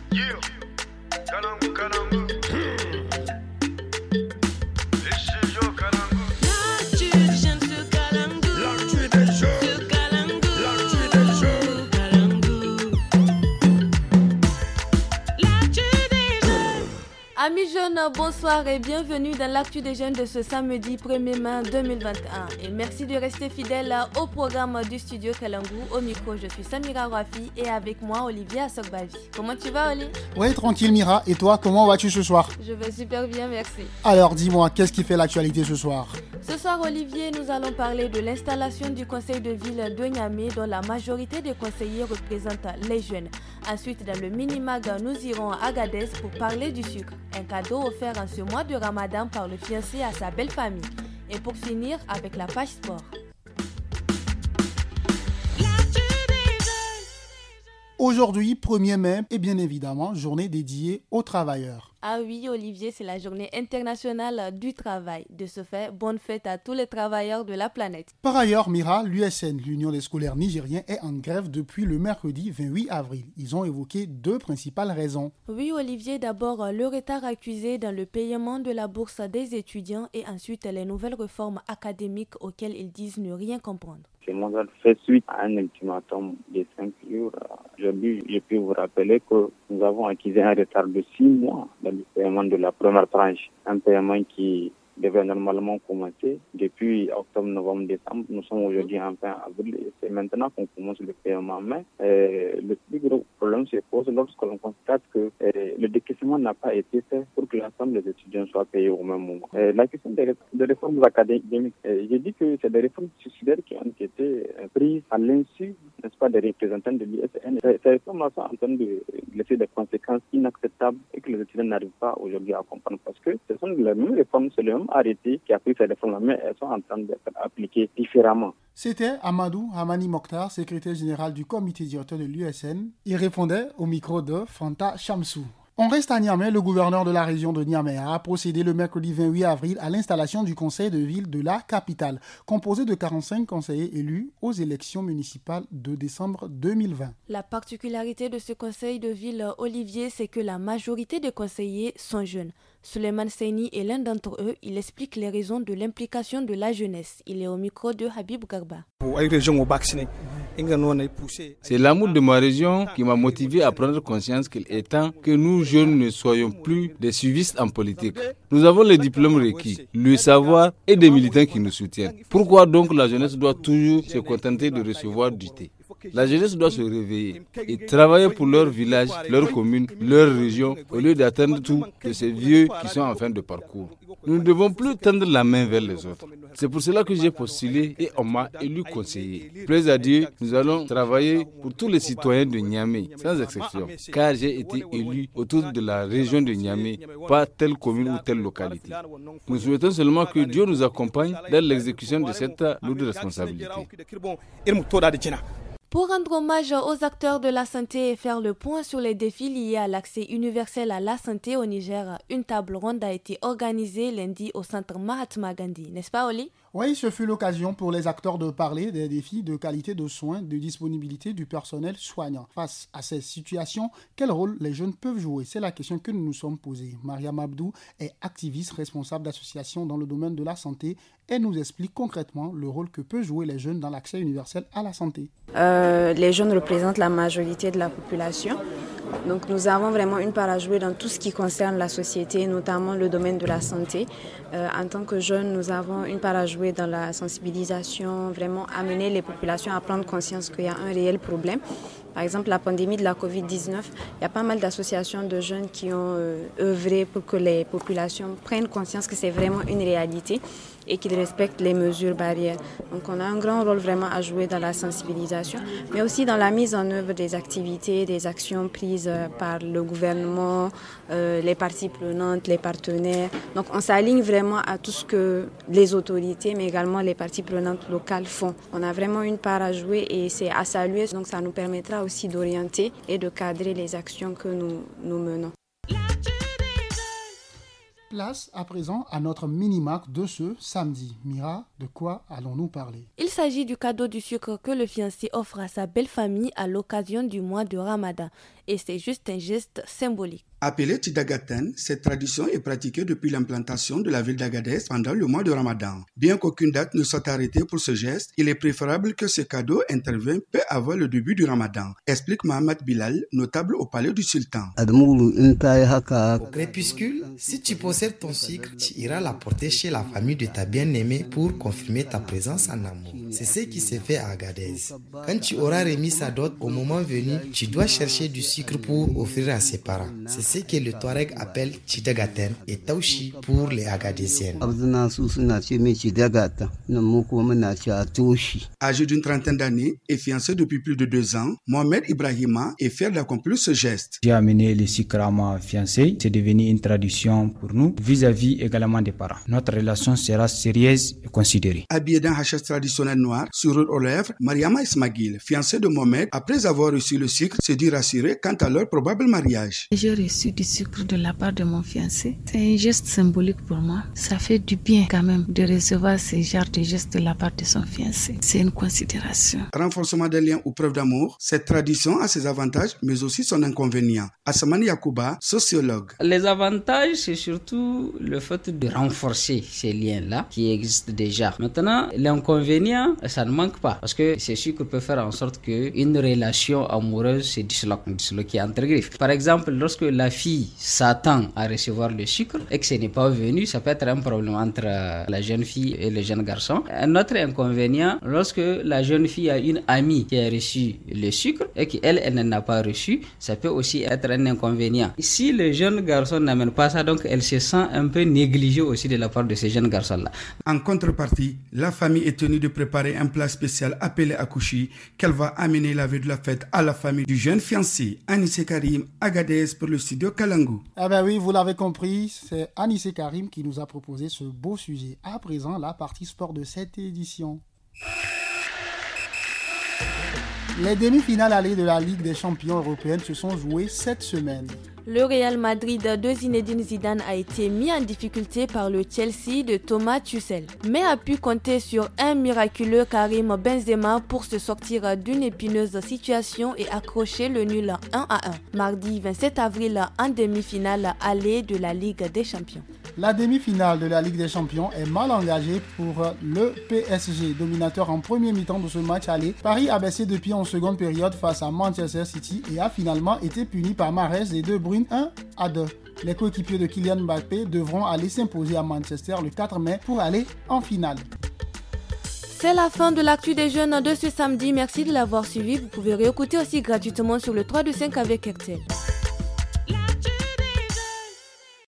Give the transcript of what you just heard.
Yeah, Kalangu, Kalangu. Les studios Kalangu. L'actu des jeunes sur Kalangu. L'actu des jeunes. Sur Kalangu. L'actu des jeunes. Kalangu. L'actu des jeunes. Amis jeunes, bonsoir et bienvenue dans l'actu des jeunes de ce samedi 1er mai 2021. Et merci de rester fidèles au programme du studio Kalangu. Au micro, je suis Samira Rafi et avec moi Olivier Assogbavi. Comment tu vas, Oli? Oui, tranquille Mira. Et toi, comment vas-tu ce soir? Je vais super bien, merci. Alors dis-moi, qu'est-ce qui fait l'actualité ce soir? Ce soir, Olivier, nous allons parler de l'installation du conseil de ville de Niamey dont la majorité des conseillers représentent les jeunes. Ensuite, dans le mini-mag, nous irons à Agadez pour parler du sucre, un cadeau offert en ce mois de Ramadan par le fiancé à sa belle famille. Et pour finir, avec la page sport. L'actu des jeunes. Aujourd'hui, 1er mai, est bien évidemment journée dédiée aux travailleurs. Ah oui, Olivier, c'est la journée internationale du travail. De ce fait, bonne fête à tous les travailleurs de la planète. Par ailleurs, Mira, l'USN, l'Union des scolaires nigériens, est en grève depuis le mercredi 28 avril. Ils ont évoqué deux principales raisons. Oui, Olivier, d'abord le retard accusé dans le paiement de la bourse des étudiants et ensuite les nouvelles réformes académiques auxquelles ils disent ne rien comprendre. Ce modèle fait suite à un ultimatum de 5 jours. Aujourd'hui, je peux vous rappeler que nous avons acquis un retard de 6 mois dans le paiement de la première tranche. Un paiement qui devait normalement commencer depuis octobre, novembre, décembre. Nous sommes aujourd'hui en fin avril et c'est maintenant qu'on commence le paiement. Mais le plus gros problème se pose lorsque l'on constate que le décaissement n'a pas été fait pour que l'ensemble des étudiants soient payés au même moment. La question des réformes académiques, j'ai dit que c'est des réformes suicidaires qui ont été prises à l'insu, n'est-ce pas, des représentants de l'USN. Ces réformes sont en train de laisser des conséquences inacceptables et que les étudiants n'arrivent pas aujourd'hui à comprendre parce que ce sont les mêmes réformes, c'est le même arrêté qui a pris ces réformes, mais elles sont en train d'être appliquées différemment. C'était Amadou Hamani Mokhtar, secrétaire général du comité directeur de l'USN. Il répondait au micro de Fanta Chamsou. On reste à Niamey. Le gouverneur de la région de Niamey a procédé le mercredi 28 avril à l'installation du conseil de ville de la capitale, composé de 45 conseillers élus aux élections municipales de décembre 2020. La particularité de ce conseil de ville, Olivier, c'est que la majorité des conseillers sont jeunes. Suleiman Seyni est l'un d'entre eux. Il explique les raisons de l'implication de la jeunesse. Il est au micro de Habib Garba. C'est l'amour de ma région qui m'a motivé à prendre conscience qu'il est temps que nous jeunes ne soyons plus des suivistes en politique. Nous avons les diplômes requis, le savoir et des militants qui nous soutiennent. Pourquoi donc la jeunesse doit toujours se contenter de recevoir du thé? La jeunesse doit se réveiller et travailler pour leur village, leur commune, leur région, au lieu d'attendre tout de ces vieux qui sont en fin de parcours. Nous ne devons plus tendre la main vers les autres. C'est pour cela que j'ai postulé et on m'a élu conseiller. Plaise à Dieu, nous allons travailler pour tous les citoyens de Niamey, sans exception, car j'ai été élu autour de la région de Niamey, pas telle commune ou telle localité. Nous souhaitons seulement que Dieu nous accompagne dans l'exécution de cette lourde responsabilité. Pour rendre hommage aux acteurs de la santé et faire le point sur les défis liés à l'accès universel à la santé au Niger, une table ronde a été organisée lundi au centre Mahatma Gandhi, n'est-ce pas Oli? Oui, ce fut l'occasion pour les acteurs de parler des défis de qualité de soins, de disponibilité du personnel soignant. Face à ces situations, quel rôle les jeunes peuvent jouer? C'est la question que nous nous sommes posée. Mariam Abdou est activiste responsable d'association dans le domaine de la santé et nous explique concrètement le rôle que peuvent jouer les jeunes dans l'accès universel à la santé. Les jeunes représentent la majorité de la population. Donc nous avons vraiment une part à jouer dans tout ce qui concerne la société, notamment le domaine de la santé. En tant que jeunes, nous avons une part à jouer dans la sensibilisation, vraiment amener les populations à prendre conscience qu'il y a un réel problème. Par exemple, la pandémie de la Covid-19, il y a pas mal d'associations de jeunes qui ont œuvré pour que les populations prennent conscience que c'est vraiment une réalité et qu'ils respectent les mesures barrières. Donc on a un grand rôle vraiment à jouer dans la sensibilisation, mais aussi dans la mise en œuvre des activités, des actions prises par le gouvernement, les parties prenantes, les partenaires. Donc on s'aligne vraiment à tout ce que les autorités, mais également les parties prenantes locales font. On a vraiment une part à jouer et c'est à saluer, donc ça nous permettra aussi d'orienter et de cadrer les actions que nous menons. Place à présent à notre mini-marque de ce samedi. Mira, de quoi allons-nous parler? Il s'agit du cadeau du sucre que le fiancé offre à sa belle famille à l'occasion du mois de Ramadan. Et c'est juste un geste symbolique. Appelé Tidagaten, cette tradition est pratiquée depuis l'implantation de la ville d'Agadez pendant le mois de Ramadan. Bien qu'aucune date ne soit arrêtée pour ce geste, il est préférable que ce cadeau intervienne peu avant le début du Ramadan, explique Mohamed Bilal, notable au palais du sultan. Au crépuscule, si tu possèdes ton sucre, tu iras l'apporter chez la famille de ta bien-aimée pour confirmer ta présence en amour. C'est ce qui s'est fait à Agadez. Quand tu auras remis sa dot, au moment venu, tu dois chercher du sucre pour offrir à ses parents. C'est ce que le Touareg appelle Tidagaten et Tauchi pour les Agadésiennes. Âgé d'une trentaine d'années et fiancé depuis plus de 2 ans, Mohamed Ibrahima est fier d'accomplir ce geste. J'ai amené le sucre à ma fiancée. C'est devenu une tradition pour nous, vis-à-vis également des parents. Notre relation sera sérieuse et considérée. Habillée d'un hachas traditionnel noir, sourire aux lèvres, Mariama Ismail, fiancée de Mohamed, après avoir reçu le sucre, se dit rassurée quant à leur probable mariage. J'ai reçu du sucre de la part de mon fiancé. C'est un geste symbolique pour moi. Ça fait du bien quand même de recevoir ce genre de geste de la part de son fiancé. C'est une considération. Renforcement des liens ou preuve d'amour, cette tradition a ses avantages mais aussi son inconvénient. Assamani Yakouba, sociologue. Les avantages, c'est surtout le fait de renforcer ces liens-là qui existent déjà. Maintenant, l'inconvénient, ça ne manque pas parce que ce sucre peut faire en sorte qu'une relation amoureuse se disloque entre griffes. Par exemple, lorsque la fille s'attend à recevoir le sucre et que ce n'est pas venu, ça peut être un problème entre la jeune fille et le jeune garçon. Un autre inconvénient, lorsque la jeune fille a une amie qui a reçu le sucre et qu'elle n'en a pas reçu, ça peut aussi être un inconvénient. Si le jeune garçon n'amène pas ça, donc elle se sent un peu négligée aussi de la part de ces jeunes garçons-là. En contrepartie, la famille est tenue de préparer un plat spécial appelé akouchi qu'elle va amener la veille de la fête à la famille du jeune fiancé. Anissé Karim, Agadez pour le studio Kalangu. Ah ben oui, vous l'avez compris, c'est Anissé Karim qui nous a proposé ce beau sujet. À présent, la partie sport de cette édition. Les demi-finales allées de la Ligue des champions européenne se sont jouées cette semaine. Le Real Madrid de Zinedine Zidane a été mis en difficulté par le Chelsea de Thomas Tuchel, mais a pu compter sur un miraculeux Karim Benzema pour se sortir d'une épineuse situation et accrocher le nul 1-1. Mardi 27 avril en demi-finale allée de la Ligue des champions. La demi-finale de la Ligue des champions est mal engagée pour le PSG, dominateur en premier mi-temps de ce match aller. Paris a baissé de pied en seconde période face à Manchester City et a finalement été puni par Mahrez et De Bruyne 1-2. Les coéquipiers de Kylian Mbappé devront aller s'imposer à Manchester le 4 mai pour aller en finale. C'est la fin de l'actu des jeunes de ce samedi. Merci de l'avoir suivi. Vous pouvez réécouter aussi gratuitement sur le 325 avec RTL.